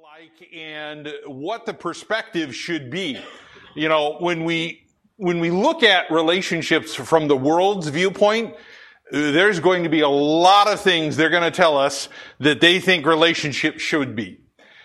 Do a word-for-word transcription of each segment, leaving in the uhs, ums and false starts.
like and what the perspective should be. You know, when we when we look at relationships from the world's viewpoint, there's going to be a lot of things they're going to tell us that they think relationships should be.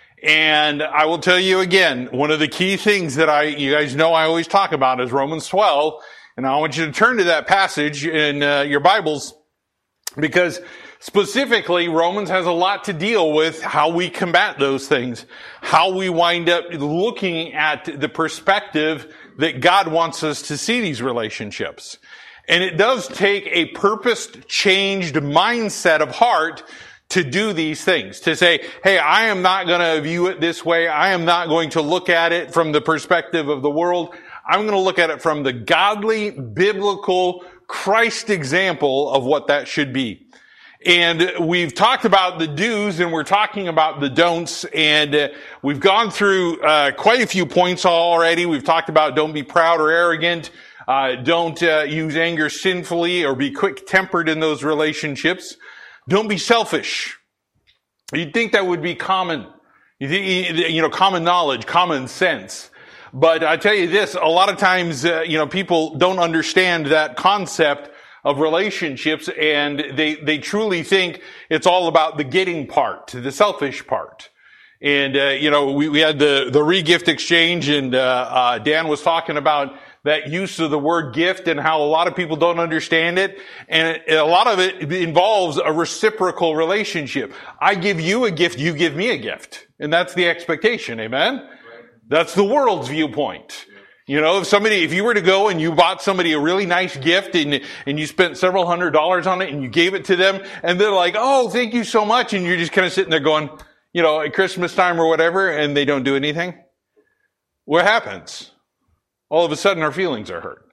And I will tell you again, one of the key things that I, you guys know I always talk about is Romans twelve. And I want you to turn to that passage in uh, your Bibles, because specifically Romans has a lot to deal with how we combat those things, how we wind up looking at the perspective that God wants us to see these relationships. And it does take a purposed, changed mindset of heart to do these things, to say, hey, I am not going to view it this way. I am not going to look at it from the perspective of the world. I'm going to look at it from the godly, biblical, Christ example of what that should be. And we've talked about the do's and we're talking about the don'ts, and uh, we've gone through uh, quite a few points already. We've talked about don't be proud or arrogant. Uh, don't uh, use anger sinfully or be quick-tempered in those relationships. Don't be selfish. You'd think that would be common, you, think, you know, common knowledge, common sense. But I tell you this, a lot of times, uh, you know, people don't understand that concept of relationships, and they, they truly think it's all about the getting part, the selfish part. And, uh, you know, we, we had the, the re-gift exchange, and, uh, uh, Dan was talking about that use of the word gift and how a lot of people don't understand it. And a lot of it involves a reciprocal relationship. I give you a gift, you give me a gift. And that's the expectation. Amen? That's the world's viewpoint. You know, if somebody, if you were to go and you bought somebody a really nice gift and, and you spent several hundred dollars on it and you gave it to them and they're like, oh, thank you so much. And you're just kind of sitting there going, you know, at Christmas time or whatever, and they don't do anything. What happens? All of a sudden our feelings are hurt.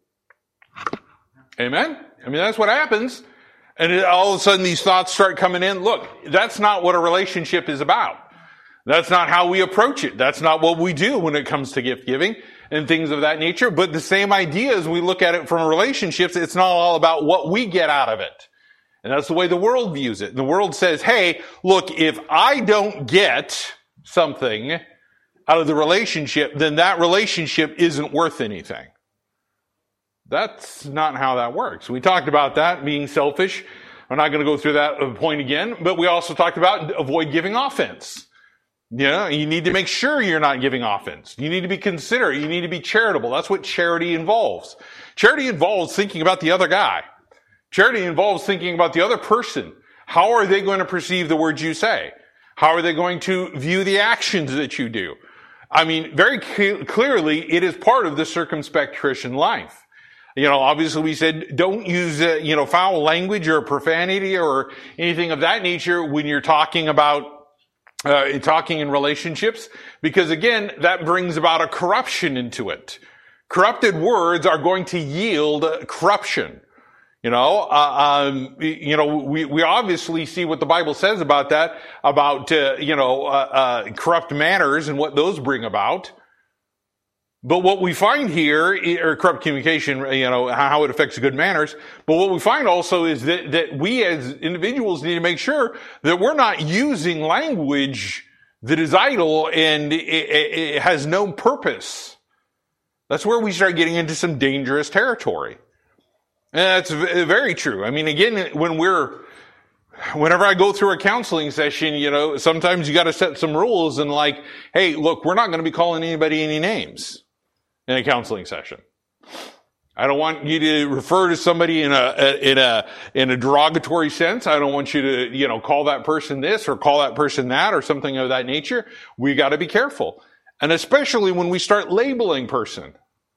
Amen? I mean, that's what happens. And it, all of a sudden these thoughts start coming in. Look, that's not what a relationship is about. That's not how we approach it. That's not what we do when it comes to gift giving and things of that nature. But the same idea as we look at it from relationships, it's not all about what we get out of it. And that's the way the world views it. The world says, hey, look, if I don't get something out of the relationship, then that relationship isn't worth anything. That's not how that works. We talked about that being selfish. I'm not going to go through that point again, but we also talked about avoid giving offense. You know, you need to make sure you're not giving offense. You need to be considerate. You need to be charitable. That's what charity involves. Charity involves thinking about the other guy. Charity involves thinking about the other person. How are they going to perceive the words you say? How are they going to view the actions that you do? I mean, very cl- clearly, it is part of the circumspect Christian life. You know, obviously we said don't use, uh, you know, foul language or profanity or anything of that nature when you're talking about Uh, talking in relationships, because again, that brings about a corruption into it. Corrupted words are going to yield corruption. You know, uh, um, you know, we, we obviously see what the Bible says about that, about, uh, you know, uh, uh, corrupt manners and what those bring about. But what we find here, or corrupt communication, you know, how it affects good manners. But what we find also is that, that we as individuals need to make sure that we're not using language that is idle and it, it, it has no purpose. That's where we start getting into some dangerous territory. And that's very true. I mean, again, when we're, whenever I go through a counseling session, you know, sometimes you got to set some rules and like, hey, look, we're not going to be calling anybody any names in a counseling session. I don't want you to refer to somebody in a, in a, in a derogatory sense. I don't want you to, you know, call that person this or call that person that or something of that nature. We got to be careful. And especially when we start labeling person.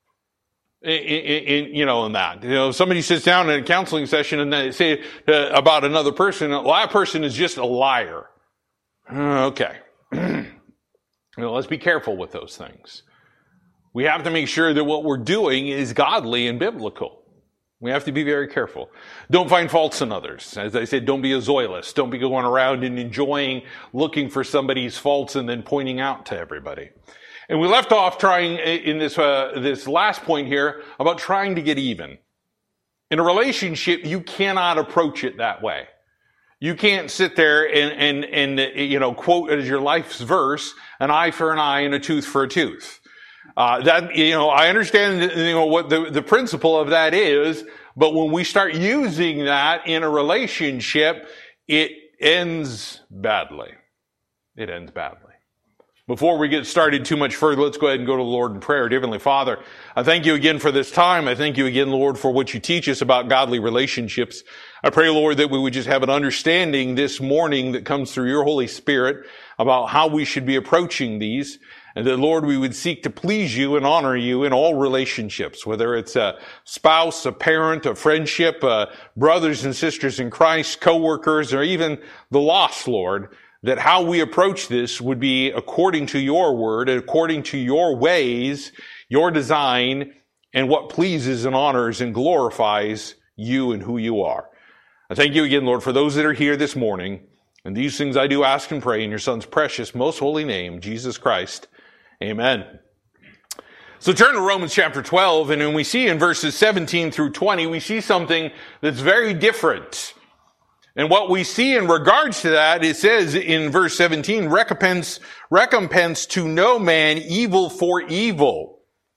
In, in, in, you know, in that, you know, if somebody sits down in a counseling session and they say uh, about another person, well, that person is just a liar. Uh, okay. You know, let's be careful with those things. We have to make sure that what we're doing is godly and biblical. We have to be very careful. Don't find faults in others. As I said, don't be a zoilist. Don't be going around and enjoying looking for somebody's faults and then pointing out to everybody. And we left off trying in this uh, this last point here about trying to get even. In a relationship, you cannot approach it that way. You can't sit there and, and, and, you know, quote as your life's verse, an eye for an eye and a tooth for a tooth. Uh, that, you know, I understand, you know, what the, the principle of that is, but when we start using that in a relationship, it ends badly. It ends badly. Before we get started too much further, let's go ahead and go to the Lord in prayer. Dear Heavenly Father, I thank you again for this time. I thank you again, Lord, for what you teach us about godly relationships. I pray, Lord, that we would just have an understanding this morning that comes through your Holy Spirit about how we should be approaching these. And that, Lord, we would seek to please you and honor you in all relationships, whether it's a spouse, a parent, a friendship, uh, brothers and sisters in Christ, co-workers, or even the lost, Lord, that how we approach this would be according to your word, according to your ways, your design, and what pleases and honors and glorifies you and who you are. I thank you again, Lord, for those that are here this morning. And these things I do ask and pray in your Son's precious, most holy name, Jesus Christ. Amen. So turn to Romans chapter twelve, and when we see in verses seventeen through twenty, we see something that's very different. And what we see in regards to that, it says in verse seventeen, recompense, recompense to no man evil for evil.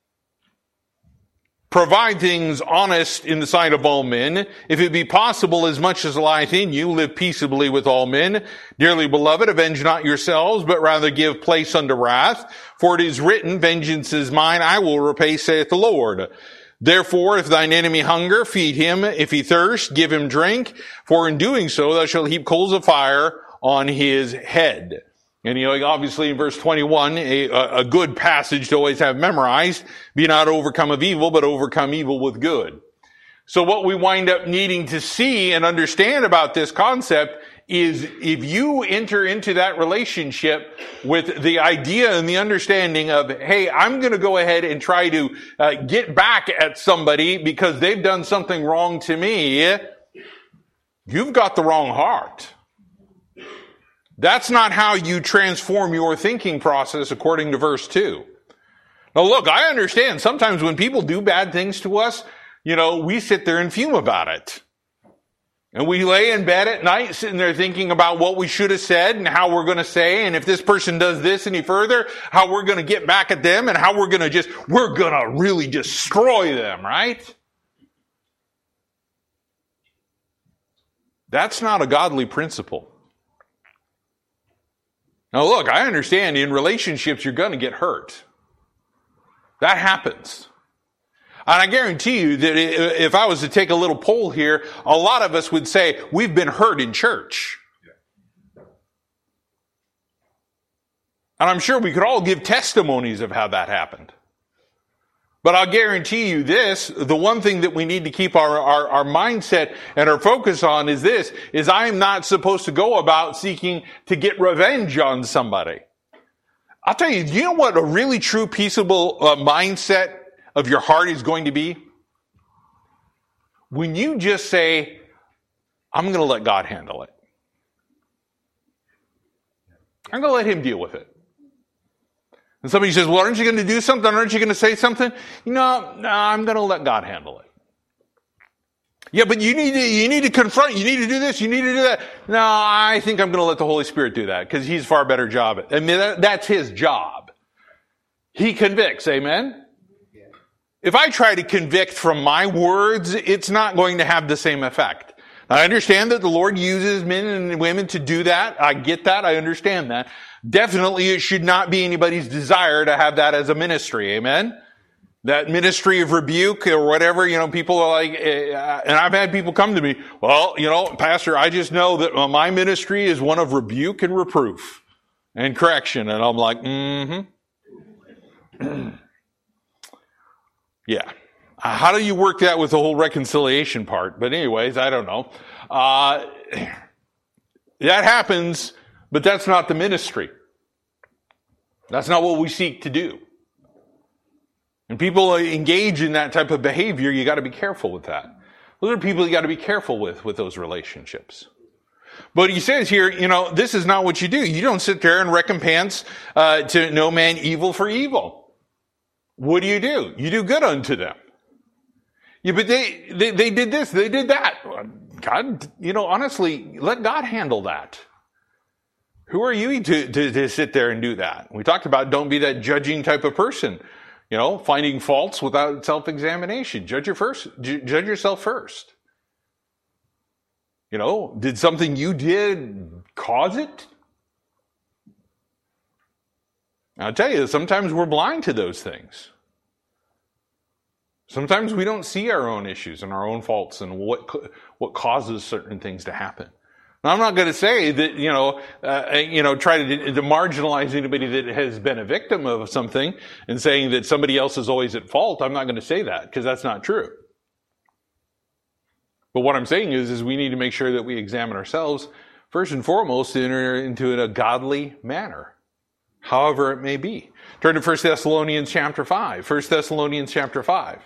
Provide things honest in the sight of all men. If it be possible, as much as lieth in you, live peaceably with all men. Dearly beloved, avenge not yourselves, but rather give place unto wrath. For it is written, vengeance is mine, I will repay, saith the Lord. Therefore, if thine enemy hunger, feed him. If he thirst, give him drink. For in doing so, thou shalt heap coals of fire on his head. And, you know, obviously in verse twenty-one, a, a good passage to always have memorized, be not overcome of evil, but overcome evil with good. So what we wind up needing to see and understand about this concept is if you enter into that relationship with the idea and the understanding of, hey, I'm going to go ahead and try to uh, get back at somebody because they've done something wrong to me, you've got the wrong heart. That's not how you transform your thinking process according to verse two. Now look, I understand sometimes when people do bad things to us, you know, we sit there and fume about it. And we lay in bed at night sitting there thinking about what we should have said and how we're going to say, and if this person does this any further, how we're going to get back at them and how we're going to just, we're going to really destroy them, right? That's not a godly principle. Now look, I understand in relationships you're going to get hurt. That happens. And I guarantee you that if I was to take a little poll here, a lot of us would say we've been hurt in church. And I'm sure we could all give testimonies of how that happened. But I'll guarantee you this, the one thing that we need to keep our, our, our mindset and our focus on is this, is I am not supposed to go about seeking to get revenge on somebody. I'll tell you, do you know what a really true peaceable uh, mindset of your heart is going to be? When you just say, I'm going to let God handle it. I'm going to let him deal with it. And somebody says, well, aren't you going to do something? Aren't you going to say something? No, no, I'm going to let God handle it. Yeah, but you need to, you need to confront, you need to do this, you need to do that. No, I think I'm going to let the Holy Spirit do that because he's far better job at it. I mean, that, that's his job. He convicts, amen? Yeah. If I try to convict from my words, it's not going to have the same effect. I understand that the Lord uses men and women to do that. I get that. I understand that. Definitely it should not be anybody's desire to have that as a ministry. Amen? That ministry of rebuke or whatever, you know, people are like, uh, and I've had people come to me, well, you know, Pastor, I just know that my ministry is one of rebuke and reproof and correction. And I'm like, mm-hmm. Yeah. How do you work that with the whole reconciliation part? But anyways, I don't know. Uh, that happens, but that's not the ministry. That's not what we seek to do. And people engage in that type of behavior, you got to be careful with that. Those are people you got to be careful with, with those relationships. But he says here, you know, this is not what you do. You don't sit there and recompense uh, to no man evil for evil. What do you do? You do good unto them. Yeah, but they, they, they did this, they did that. God, you know, honestly, let God handle that. Who are you to, to, to sit there and do that? We talked about don't be that judging type of person, you know, finding faults without self-examination. Judge your first, judge yourself first. You know, did something you did cause it? I'll tell you, sometimes we're blind to those things. Sometimes we don't see our own issues and our own faults and what what causes certain things to happen. Now, I'm not going to say that, you know, uh, you know, try to, to marginalize anybody that has been a victim of something and saying that somebody else is always at fault. I'm not going to say that because that's not true. But what I'm saying is, is we need to make sure that we examine ourselves first and foremost in, into a godly manner, however it may be. Turn to First Thessalonians chapter five. First Thessalonians chapter five.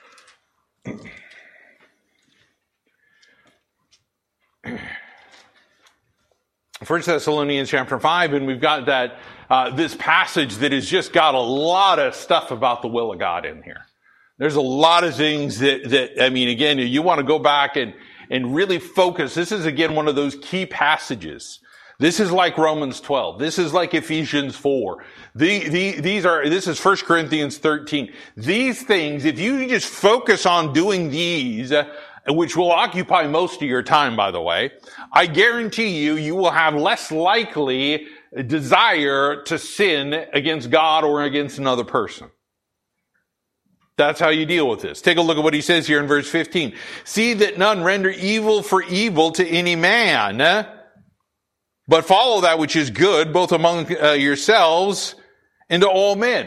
First Thessalonians chapter five, and we've got that uh, this passage that has just got a lot of stuff about the will of God in here. There's a lot of things that, that I mean, again, you want to go back and, and really focus. This is, again, one of those key passages. This is like Romans twelve. This is like Ephesians four. The, the, these are, this is First Corinthians thirteen. These things, if you just focus on doing these, uh, which will occupy most of your time, by the way, I guarantee you, you will have less likely desire to sin against God or against another person. That's how you deal with this. Take a look at what he says here in verse fifteen. See that none render evil for evil to any man, but follow that which is good, both among uh, yourselves and to all men.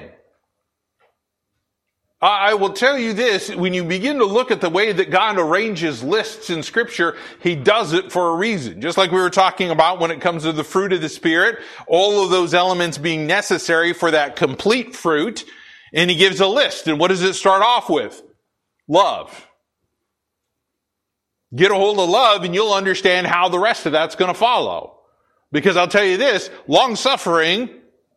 I will tell you this, when you begin to look at the way that God arranges lists in Scripture, He does it for a reason. Just like we were talking about when it comes to the fruit of the Spirit, all of those elements being necessary for that complete fruit, and He gives a list. And what does it start off with? Love. Get a hold of love and you'll understand how the rest of that's going to follow. Because I'll tell you this, long-suffering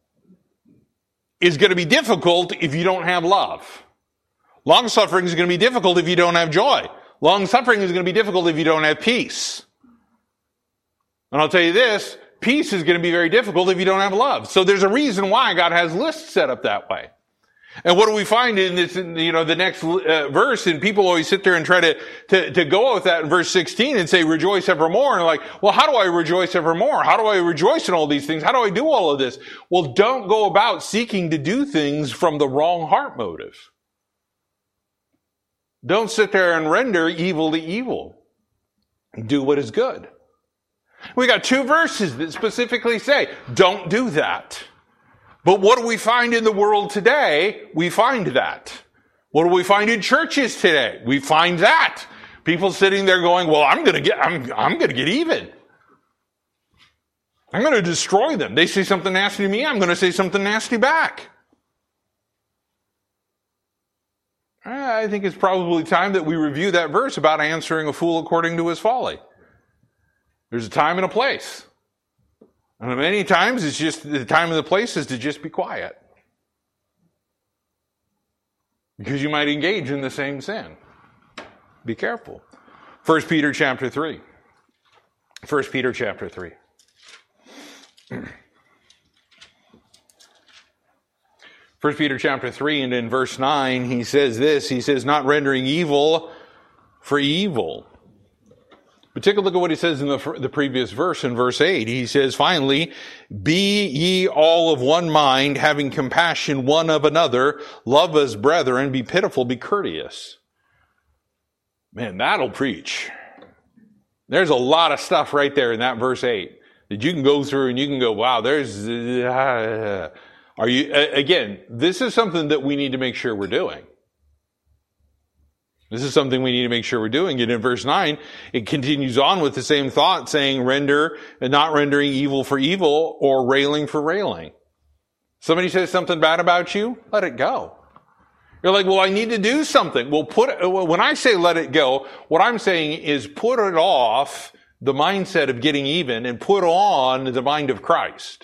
is going to be difficult if you don't have love. Long-suffering is going to be difficult if you don't have joy. Long-suffering is going to be difficult if you don't have peace. And I'll tell you this, peace is going to be very difficult if you don't have love. So there's a reason why God has lists set up that way. And what do we find in this, you know, the next uh, verse? And people always sit there and try to, to, to go with that in verse sixteen and say, rejoice evermore. And like, well, how do I rejoice evermore? How do I rejoice in all these things? How do I do all of this? Well, don't go about seeking to do things from the wrong heart motive. Don't sit there and render evil to evil. Do what is good. We got two verses that specifically say, don't do that. But what do we find in the world today? We find that. What do we find in churches today? We find that. People sitting there going, well, I'm going to get, I'm, I'm going to get even. I'm going to destroy them. They say something nasty to me. I'm going to say something nasty back. I think it's probably time that we review that verse about answering a fool according to his folly. There's a time and a place. And many times it's just, the time and the place is to just be quiet. Because you might engage in the same sin. Be careful. First Peter chapter three. First Peter chapter three. First Peter chapter three, and in verse nine, he says this, he says, not rendering evil for evil. But take a look at what he says in the, the previous verse, in verse eight. He says, finally, be ye all of one mind, having compassion one of another, love as brethren, be pitiful, be courteous. Man, that'll preach. There's a lot of stuff right there in that verse eight that you can go through and you can go, wow, there's, uh, are you, uh, again, this is something that we need to make sure we're doing. This is something we need to make sure we're doing. And in verse nine, it continues on with the same thought, saying, render, and not rendering evil for evil or railing for railing. Somebody says something bad about you, let it go. You're like, well, I need to do something. Well, put it, when I say let it go, what I'm saying is put it off the mindset of getting even and put on the mind of Christ.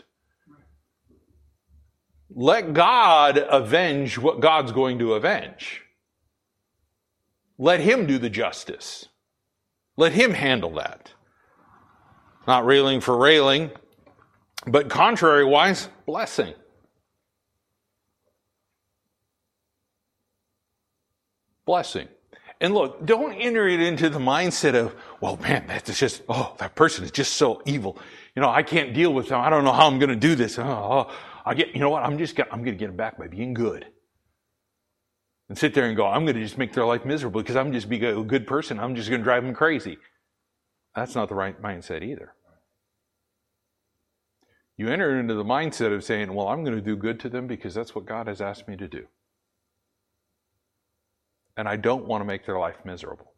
Let God avenge what God's going to avenge. Let Him do the justice. Let him handle that. Not railing for railing, but contrary-wise, blessing. Blessing. And look, don't enter it into the mindset of, well, man, that's just, oh, that person is just so evil. You know, I can't deal with them. I don't know how I'm going to do this. Oh, oh, I get, you know what? I'm just, gonna, I'm going to get them back by being good. And sit there and go, I'm going to just make their life miserable because I'm just be a good person. I'm just going to drive them crazy. That's not the right mindset either. You enter into the mindset of saying, well, I'm going to do good to them because that's what God has asked me to do. And I don't want to make their life miserable.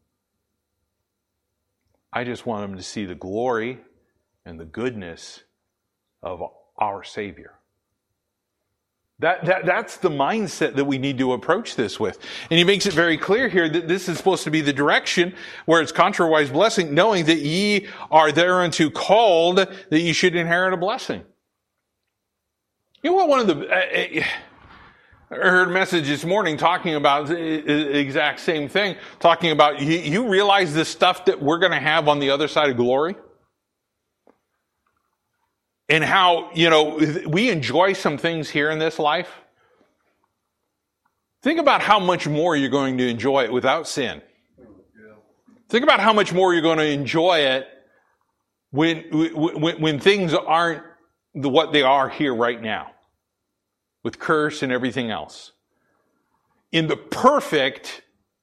I just want them to see the glory and the goodness of our Savior. That, that, that's the mindset that we need to approach this with. And he makes it very clear here that this is supposed to be the direction where it's contrariwise blessing, knowing that ye are thereunto called, that ye should inherit a blessing. You know what one of the... Uh, I heard a message this morning talking about the exact same thing, talking about, you, you realize the stuff that we're going to have on the other side of glory? And how, you know, we enjoy some things here in this life. Think about how much more you're going to enjoy it without sin. Think about how much more you're going to enjoy it when, when, when things aren't the, what they are here right now. With curse and everything else. In the perfect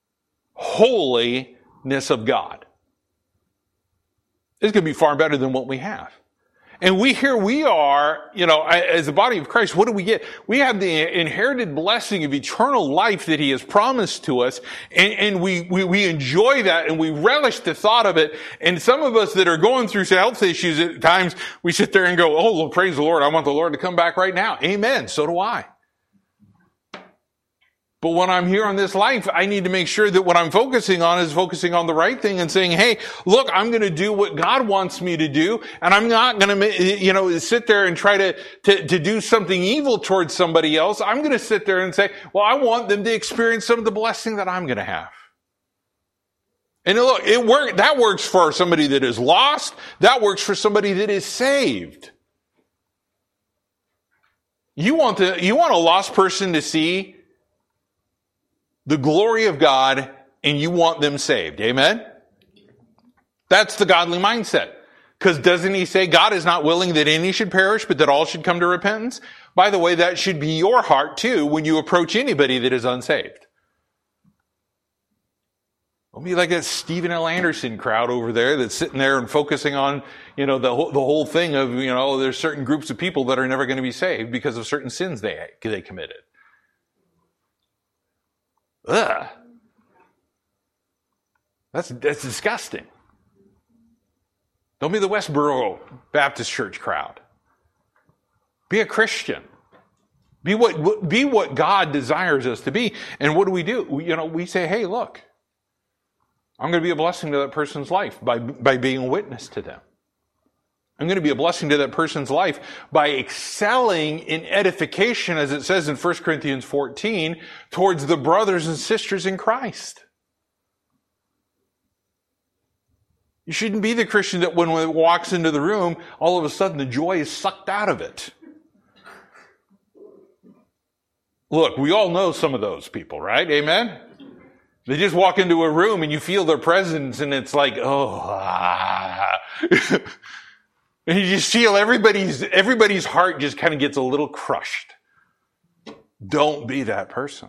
holiness of God. It's going to be far better than what we have. And we here we are, you know, as the body of Christ, what do we get? We have the inherited blessing of eternal life that He has promised to us, and, and we, we, we enjoy that, and we relish the thought of it. And some of us that are going through health issues at times, we sit there and go, oh, well, praise the Lord, I want the Lord to come back right now. Amen. So do I. But when I'm here on this life, I need to make sure that what I'm focusing on is focusing on the right thing and saying, hey, look, I'm going to do what God wants me to do, and I'm not going to, you know, sit there and try to, to, to do something evil towards somebody else. I'm going to sit there and say, well, I want them to experience some of the blessing that I'm going to have. And look, it work, that works for somebody that is lost. That works for somebody that is saved. You want the, you want a lost person to see the glory of God, and you want them saved. Amen? That's the godly mindset. Because doesn't He say God is not willing that any should perish, but that all should come to repentance? By the way, that should be your heart too when you approach anybody that is unsaved. Don't be like that Stephen L. Anderson crowd over there that's sitting there and focusing on, you know, the whole, the whole thing of, you know, there's certain groups of people that are never going to be saved because of certain sins they, they committed. Ugh. That's, that's disgusting. Don't be the Westboro Baptist Church crowd. Be a Christian. Be what, be what God desires us to be. And what do we do? We, you know, we say, hey, look, I'm going to be a blessing to that person's life by, by being a witness to them. I'm going to be a blessing to that person's life by excelling in edification, as it says in First Corinthians fourteen, towards the brothers and sisters in Christ. You shouldn't be the Christian that when it walks into the room, all of a sudden the joy is sucked out of it. Look, we all know some of those people, right? Amen? They just walk into a room and you feel their presence and it's like, oh, ah. And you just feel everybody's, everybody's heart just kind of gets a little crushed. Don't be that person.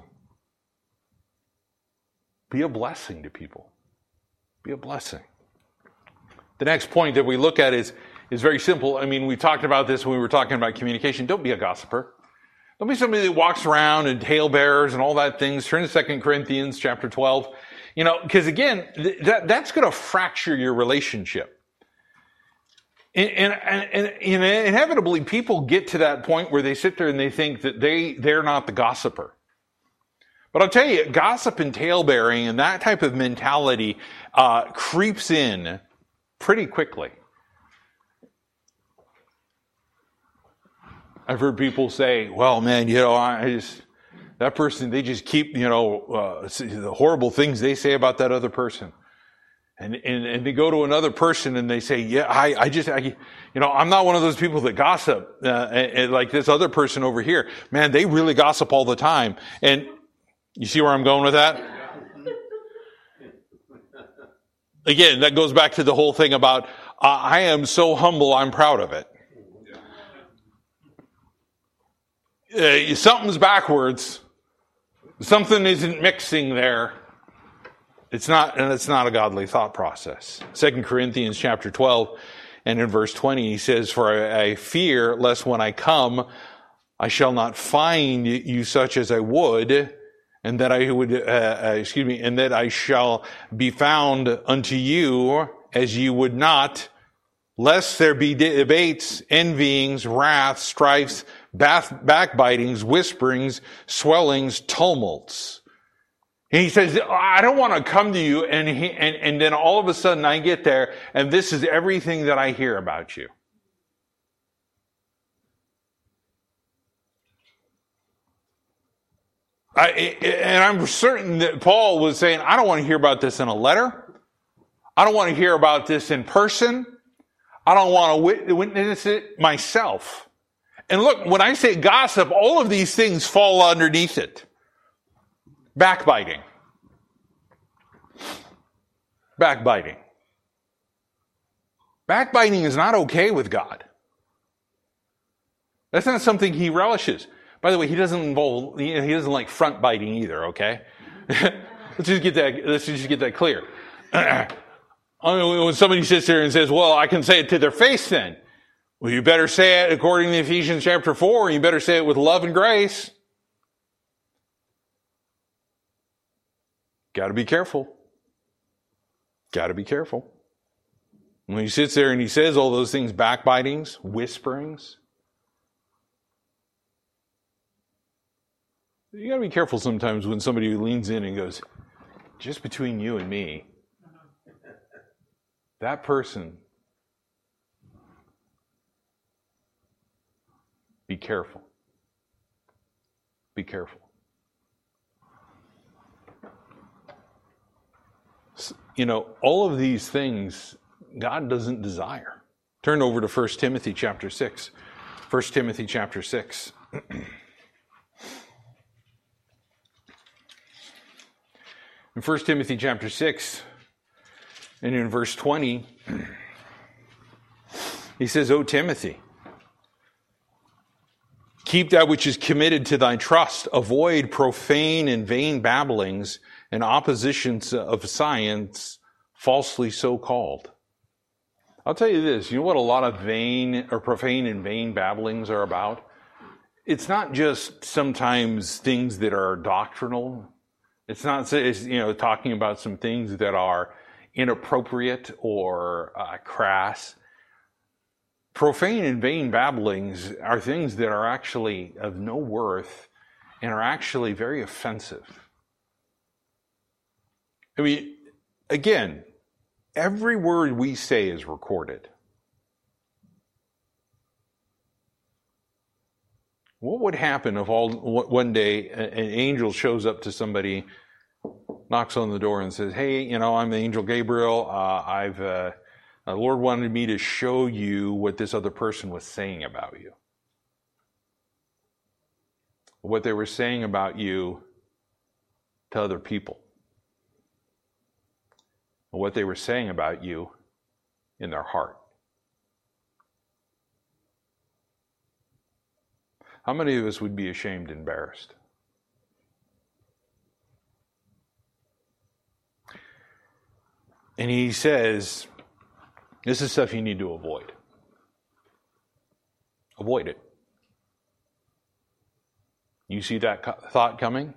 Be a blessing to people. Be a blessing. The next point that we look at is, is very simple. I mean, we talked about this when we were talking about communication. Don't be a gossiper. Don't be somebody that walks around and talebearers and all that things. Turn to Second Corinthians chapter twelve. You know, because again, that, that's going to fracture your relationship. And, and, and, and inevitably, people get to that point where they sit there and they think that they, they're not the gossiper. But I'll tell you, gossip and talebearing and that type of mentality uh, creeps in pretty quickly. I've heard people say, well, man, you know, I just, that person, they just keep, you know, uh, the horrible things they say about that other person. And, and, and they go to another person and they say, yeah, I, I just, I, you know, I'm not one of those people that gossip, uh, and, and like this other person over here. Man, they really gossip all the time. And you see where I'm going with that? Again, that goes back to the whole thing about, uh, I am so humble, I'm proud of it. Uh, something's backwards. Something isn't mixing there. It's not, and it's not a godly thought process. Second Corinthians chapter twelve and in verse twenty, he says, for I, I fear lest when I come, I shall not find you such as I would, and that I would, uh, uh, excuse me, and that I shall be found unto you as you would not, lest there be debates, envyings, wrath, strifes, bath, backbitings, whisperings, swellings, tumults. And he says, I don't want to come to you, and, he, and, and then all of a sudden I get there, and this is everything that I hear about you. I, and I'm certain that Paul was saying, I don't want to hear about this in a letter. I don't want to hear about this in person. I don't want to witness it myself. And look, when I say gossip, all of these things fall underneath it. Backbiting. Backbiting. Backbiting is not okay with God. That's not something he relishes. By the way, he doesn't involve, he doesn't like front biting either, okay? let's just get that, let's just get that clear. I mean, when somebody sits there and says, well, I can say it to their face then. Well, you better say it according to Ephesians chapter four, and you better say it with love and grace. Got to be careful. Got to be careful. When he sits there and he says all those things, backbitings, whisperings, you got to be careful sometimes when somebody leans in and goes, just between you and me, that person, be careful. Be careful. You know, all of these things God doesn't desire. Turn over to First Timothy chapter six. First Timothy chapter six. In First Timothy chapter six, and in verse twenty, he says, O Timothy, keep that which is committed to thy trust. Avoid profane and vain babblings and oppositions of science, falsely so called. I'll tell you this, you know what a lot of vain or profane and vain babblings are about? It's not just sometimes things that are doctrinal. It's not, it's, you know, talking about some things that are inappropriate or uh, crass. Profane and vain babblings are things that are actually of no worth and are actually very offensive. I mean, again, every word we say is recorded. What would happen if all one day an angel shows up to somebody, knocks on the door and says, hey, you know, I'm the angel Gabriel. Uh, I've, uh, the Lord wanted me to show you what this other person was saying about you. What they were saying about you to other people. What they were saying about you in their heart. How many of us would be ashamed and embarrassed? And he says, this is stuff you need to avoid. Avoid it. You see that thought coming?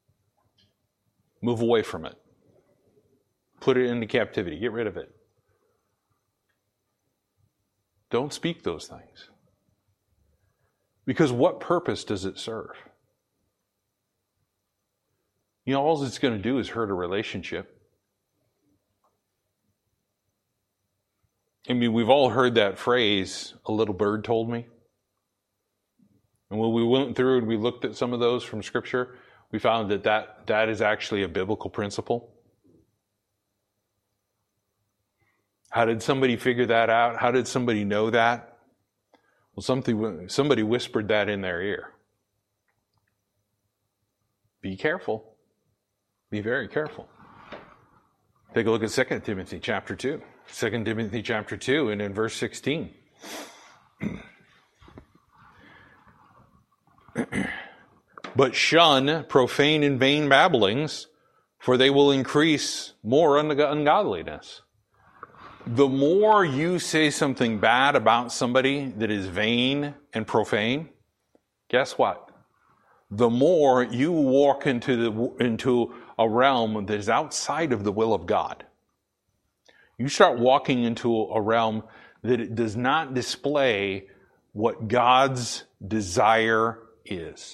Move away from it. Put it into captivity. Get rid of it. Don't speak those things. Because what purpose does it serve? You know, all it's going to do is hurt a relationship. I mean, we've all heard that phrase, a little bird told me. And when we went through and we looked at some of those from Scripture, we found that that, that is actually a biblical principle. How did somebody figure that out? How did somebody know that? Well, something, somebody whispered that in their ear. Be careful. Be very careful. Take a look at Second Timothy chapter two. Second Timothy chapter two and in verse sixteen. But shun profane and vain babblings, for they will increase more ungodliness. The more you say something bad about somebody that is vain and profane, guess what? The more you walk into the into a realm that is outside of the will of God. You start walking into a realm that it does not display what God's desire is.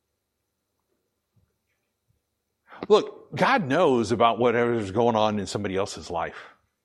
Look, God knows about whatever's going on in somebody else's life.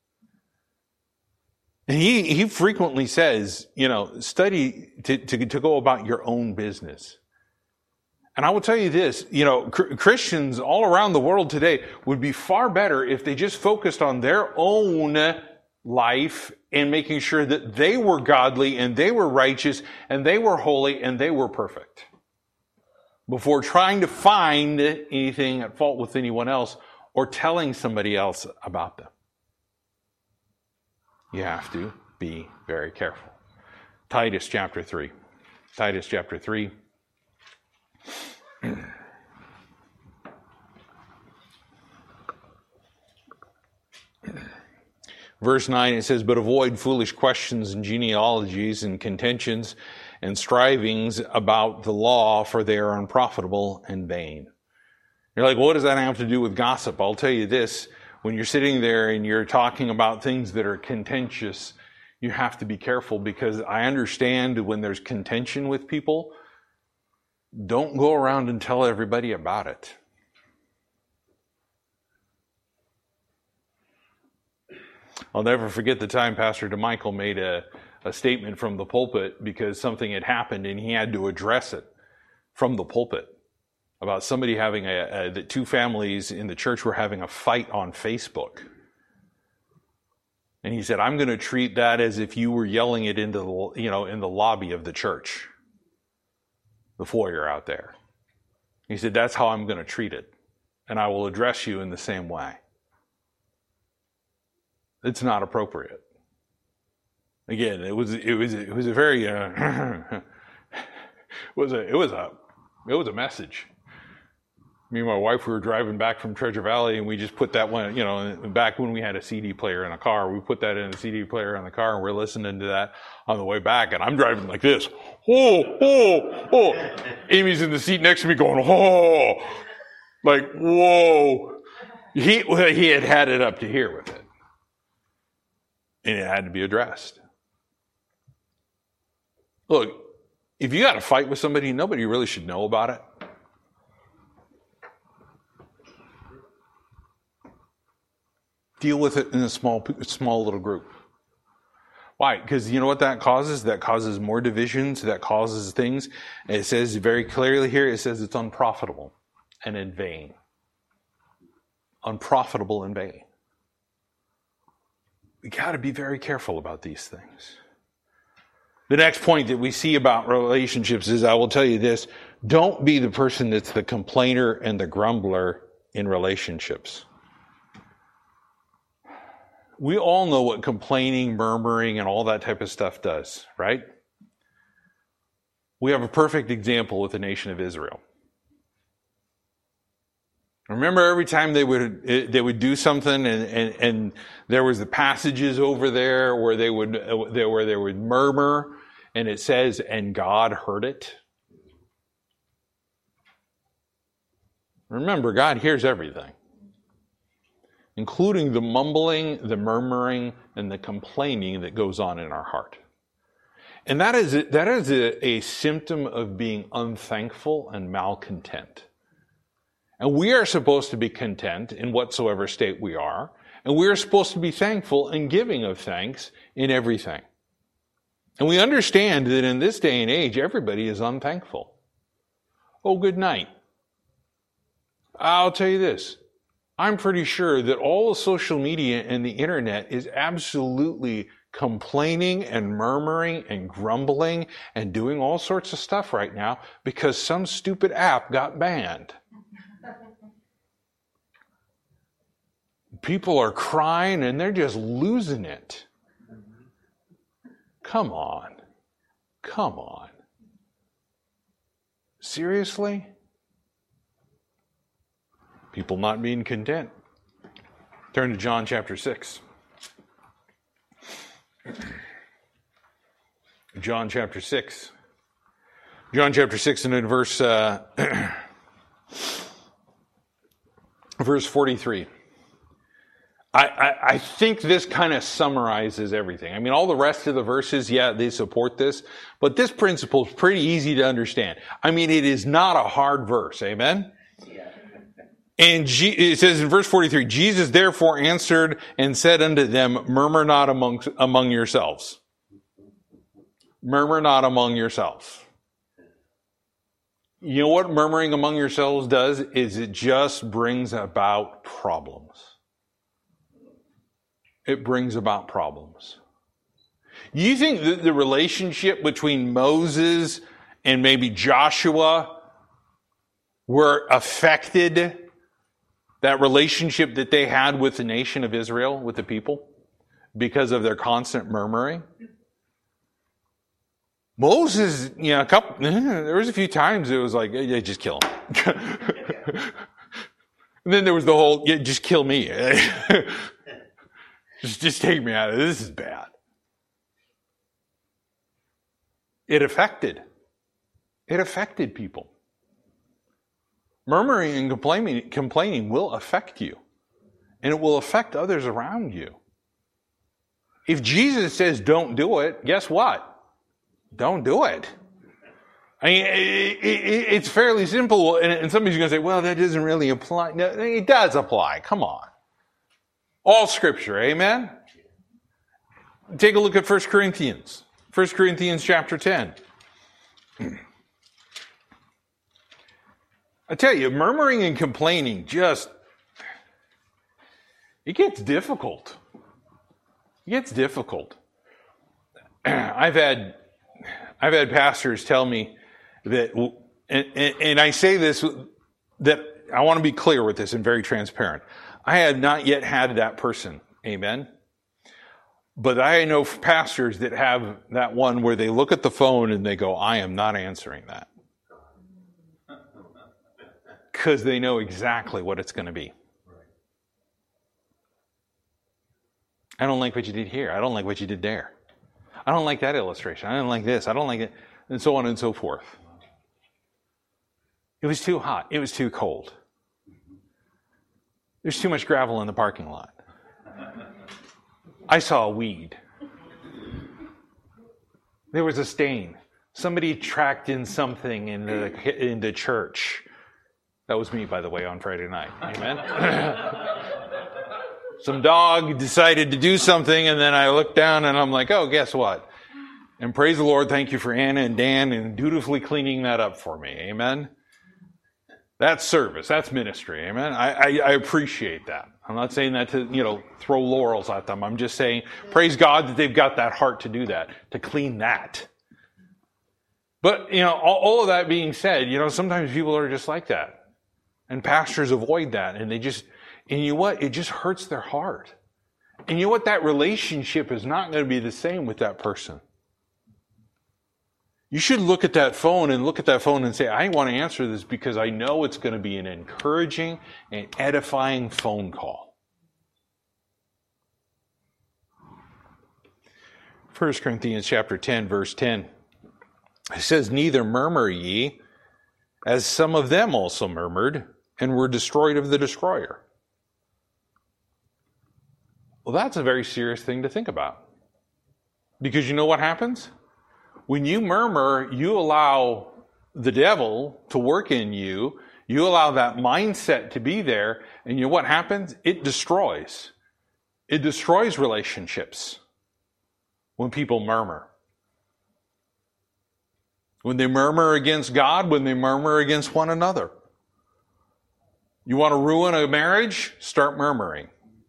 And he, he frequently says, you know, study to, to, to go about your own business. And I will tell you this, you know, cr- Christians all around the world today would be far better if they just focused on their own life and making sure that they were godly and they were righteous and they were holy and they were perfect, before trying to find anything at fault with anyone else or telling somebody else about them. You have to be very careful. Titus chapter three. Titus chapter three. Verse nine, it says, but avoid foolish questions and genealogies and contentions and strivings about the law, for they are unprofitable and vain. You're like, well, what does that have to do with gossip? I'll tell you this, when you're sitting there and you're talking about things that are contentious, you have to be careful, because I understand when there's contention with people, don't go around and tell everybody about it. I'll never forget the time Pastor DeMichael made a, a statement from the pulpit because something had happened and he had to address it from the pulpit about somebody having a, a that two families in the church were having a fight on Facebook. And he said, I'm going to treat that as if you were yelling it into the, you know, in the lobby of the church, the foyer out there. He said, that's how I'm going to treat it. And I will address you in the same way. It's not appropriate. Again, it was it was it was a very uh, it was a it was a it was a message. Me and my wife, we were driving back from Treasure Valley, and we just put that one, you know, back when we had a C D player in a car, we put that in a C D player in the car, and we're listening to that on the way back, and I'm driving like this. Oh, oh, oh. Amy's in the seat next to me going, oh, like, whoa. He, he had had it up to here with it. And it had to be addressed. Look, if you got a fight with somebody, nobody really should know about it. Deal with it in a small, small little group. Why? Because you know what that causes? That causes more divisions. That causes things. And it says very clearly here, it says it's unprofitable and in vain. Unprofitable and vain. We got to be very careful about these things. The next point that we see about relationships is, I will tell you this, don't be the person that's the complainer and the grumbler in relationships. We all know what complaining, murmuring, and all that type of stuff does, right? We have a perfect example with the nation of Israel. Remember, every time they would they would do something, and, and, and there was the passages over there where they would where they would murmur, and it says, "And God heard it." Remember, God hears everything, including the mumbling, the murmuring, and the complaining that goes on in our heart. And that is that is a, a symptom of being unthankful and malcontent. And we are supposed to be content in whatsoever state we are. And we are supposed to be thankful and giving of thanks in everything. And we understand that in this day and age, everybody is unthankful. Oh, good night. I'll tell you this. I'm pretty sure that all of social media and the internet is absolutely complaining and murmuring and grumbling and doing all sorts of stuff right now because some stupid app got banned. People are crying and they're just losing it. Come on. Come on. Seriously? People not being content. Turn to John chapter six. John chapter six. John chapter six and in verse uh, verse forty-three. I, I, I think this kind of summarizes everything. I mean, all the rest of the verses, yeah, they support this, but this principle is pretty easy to understand. I mean, it is not a hard verse. Amen? Yeah. And G, it says in verse forty-three, Jesus therefore answered and said unto them, murmur not among, among yourselves. Murmur not among yourselves. You know what murmuring among yourselves does? Is it just brings about problems. It brings about problems. You think that the relationship between Moses and maybe Joshua were affected, that relationship that they had with the nation of Israel, with the people, because of their constant murmuring? Moses, you know, a couple, there was a few times it was like, yeah, just kill him. And then there was the whole, yeah, just kill me. Just, just take me out of this. This is bad. It affected. It affected people. Murmuring and complaining, complaining will affect you. And it will affect others around you. If Jesus says don't do it, guess what? Don't do it. I mean, it, it, it's fairly simple. And, and somebody's going to say, well, that doesn't really apply. No, it does apply. Come on. All Scripture, amen? Take a look at First Corinthians. First Corinthians chapter ten. I tell you, murmuring and complaining just, it gets difficult. It gets difficult. I've had, I've had pastors tell me that, and, and, and I say this, that I want to be clear with this and very transparent. I have not yet had that person. Amen. But I know pastors that have that one where they look at the phone and they go, I am not answering that. Because they know exactly what it's going to be. I don't like what you did here. I don't like what you did there. I don't like that illustration. I don't like this. I don't like it. And so on and so forth. It was too hot. It was too cold. There's too much gravel in the parking lot. I saw a weed. There was a stain. Somebody tracked in something in the, in the church. That was me, by the way, on Friday night. Amen? Some dog decided to do something, and then I looked down and I'm like, oh, guess what? And praise the Lord, thank you for Anna and Dan and dutifully cleaning that up for me. Amen? That's service. That's ministry. Amen. I, I, I appreciate that. I'm not saying that to, you know, throw laurels at them. I'm just saying, praise God that they've got that heart to do that, to clean that. But, you know, all, all of that being said, you know, sometimes people are just like that. And pastors avoid that. And they just, and you know what? It just hurts their heart. And you know what? That relationship is not going to be the same with that person. You should look at that phone and look at that phone and say, I want to answer this because I know it's going to be an encouraging and edifying phone call. First Corinthians chapter ten, verse ten. It says, neither murmur ye, as some of them also murmured, and were destroyed of the destroyer. Well, that's a very serious thing to think about. Because you know what happens? When you murmur, you allow the devil to work in you. You allow that mindset to be there. And you know what happens? It destroys. It destroys relationships when people murmur. When they murmur against God, when they murmur against one another. You want to ruin a marriage? Start murmuring.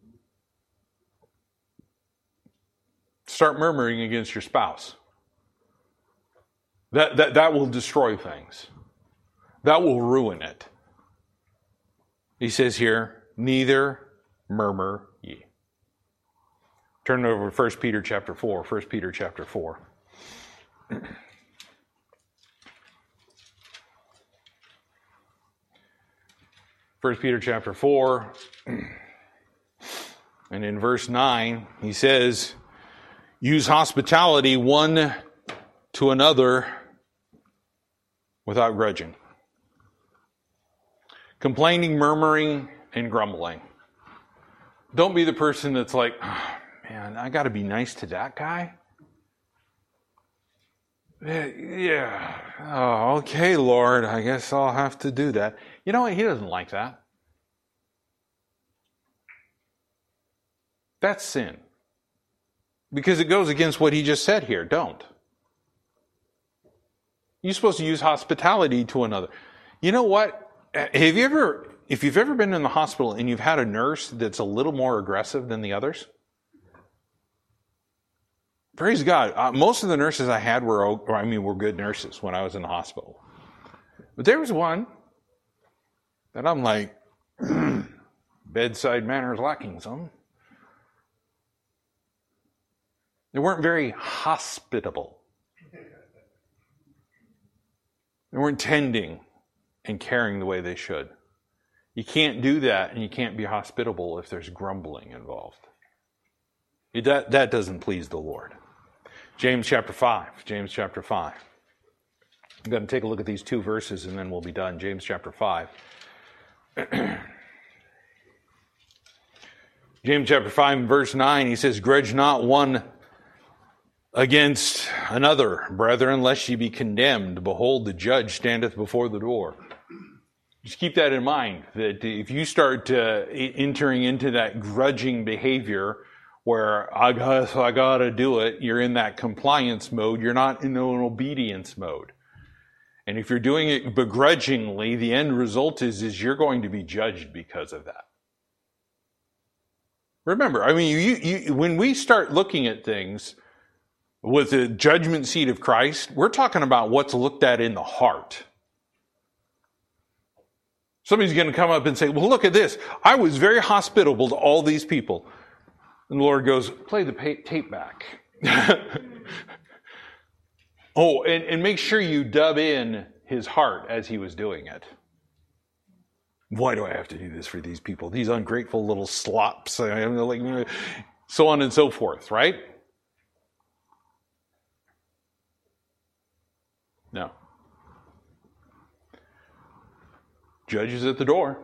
Start murmuring against your spouse. That, that, that will destroy things. That will ruin it. He says here, neither murmur ye. Turn over to First Peter chapter four. First Peter chapter four. First Peter chapter four. And in verse nine, he says, use hospitality one to another without grudging. Complaining, murmuring, and grumbling. Don't be the person that's like, oh, man, I got to be nice to that guy. Yeah. Oh, okay, Lord, I guess I'll have to do that. You know what? He doesn't like that. That's sin. Because it goes against what he just said here. Don't. You're supposed to use hospitality to another. You know what? Have you ever, if you've ever been in the hospital and you've had a nurse that's a little more aggressive than the others? Praise God. Uh, most of the nurses I had were, or I mean, were good nurses when I was in the hospital. But there was one that I'm like, bedside manners lacking some. They weren't very hospitable. They weren't tending and caring the way they should. You can't do that, and you can't be hospitable if there's grumbling involved. That, that doesn't please the Lord. James chapter five. James chapter five. I'm going to take a look at these two verses, and then we'll be done. James chapter five. James chapter five, verse nine, he says, grudge not one against another, brethren, lest ye be condemned. Behold, the judge standeth before the door. Just keep that in mind, that if you start uh, entering into that grudging behavior where I got, I got to do it, you're in that compliance mode. You're not in an obedience mode. And if you're doing it begrudgingly, the end result is, is you're going to be judged because of that. Remember, I mean, you, you, when we start looking at things with the judgment seat of Christ, we're talking about what's looked at in the heart. Somebody's going to come up and say, well, look at this. I was very hospitable to all these people. And the Lord goes, play the tape back. oh, and, and make sure you dub in his heart as he was doing it. Why do I have to do this for these people? These ungrateful little slops. So on and so forth, right? No. Judge is at the door.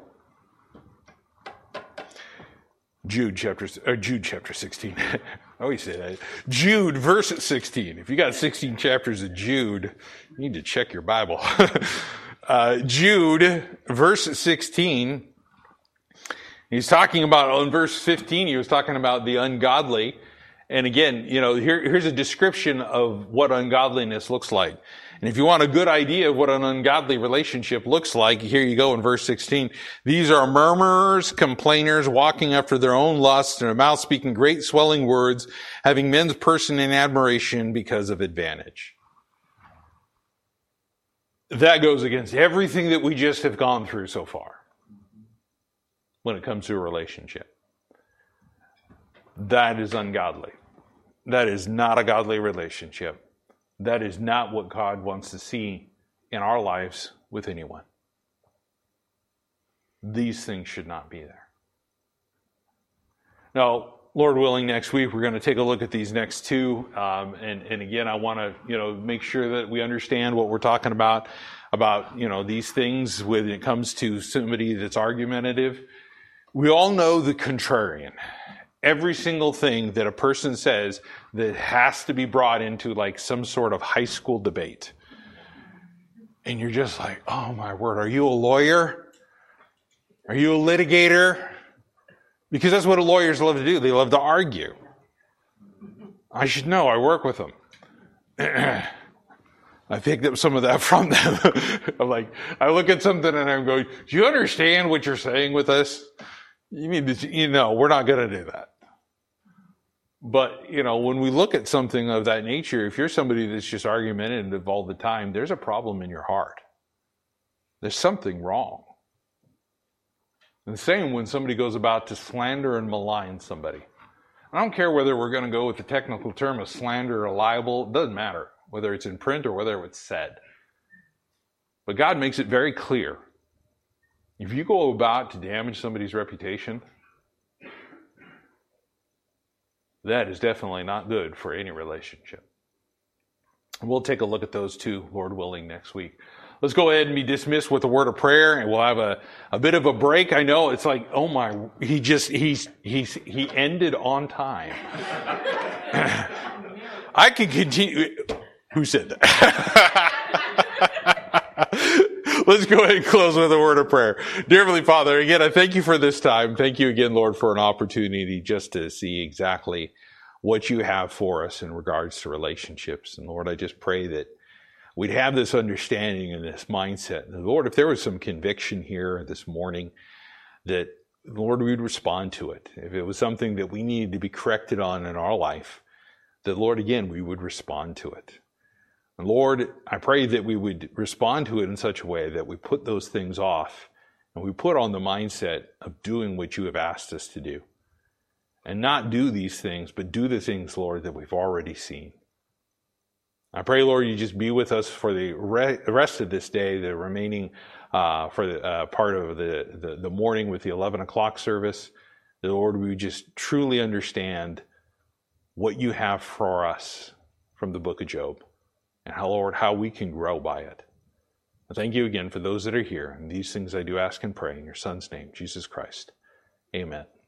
Jude chapter, uh, Jude chapter sixteen. I always say that. Jude verse sixteen. If you got sixteen chapters of Jude, you need to check your Bible. uh, Jude verse sixteen. He's talking about, on verse fifteen, he was talking about the ungodly. And again, you know, here, here's a description of what ungodliness looks like. And if you want a good idea of what an ungodly relationship looks like, here you go in verse sixteen. These are murmurers, complainers, walking after their own lusts, and their mouth speaking great swelling words, having men's person in admiration because of advantage. That goes against everything that we just have gone through so far when it comes to a relationship. That is ungodly. That is not a godly relationship. That is not what God wants to see in our lives with anyone. These things should not be there. Now, Lord willing, next week we're going to take a look at these next two. Um, and, and again, I want to, you know, make sure that we understand what we're talking about, about, you know, these things when it comes to somebody that's argumentative. We all know the contrarian. Every single thing that a person says that has to be brought into like some sort of high school debate. And you're just like, oh my word, are you a lawyer? Are you a litigator? Because that's what lawyers love to do. They love to argue. I should know, I work with them. I picked up some of that from them. I'm like, I look at something and I'm going, do you understand what you're saying with this? You need to, you know, we're not going to do that. But, you know, when we look at something of that nature, if you're somebody that's just argumentative all the time, there's a problem in your heart. There's something wrong. And the same when somebody goes about to slander and malign somebody. I don't care whether we're going to go with the technical term of slander or libel. It doesn't matter whether it's in print or whether it's said. But God makes it very clear. If you go about to damage somebody's reputation, that is definitely not good for any relationship. We'll take a look at those two, Lord willing, next week. Let's go ahead and be dismissed with a word of prayer, and we'll have a, a bit of a break. I know it's like, oh my, he just, he's, he's, he ended on time. I could continue. Who said that? Let's go ahead and close with a word of prayer. Dear Heavenly Father, again, I thank you for this time. Thank you again, Lord, for an opportunity just to see exactly what you have for us in regards to relationships. And Lord, I just pray that we'd have this understanding and this mindset. And Lord, if there was some conviction here this morning, that Lord, we'd respond to it. If it was something that we needed to be corrected on in our life, that Lord, again, we would respond to it. And Lord, I pray that we would respond to it in such a way that we put those things off and we put on the mindset of doing what you have asked us to do. And not do these things, but do the things, Lord, that we've already seen. I pray, Lord, you just be with us for the re- rest of this day, the remaining uh, for the uh, part of the, the, the morning with the eleven o'clock service. The Lord, we just truly understand what you have for us from the book of Job. And how, Lord, how we can grow by it. I thank you again for those that are here. And these things I do ask and pray in your Son's name, Jesus Christ. Amen.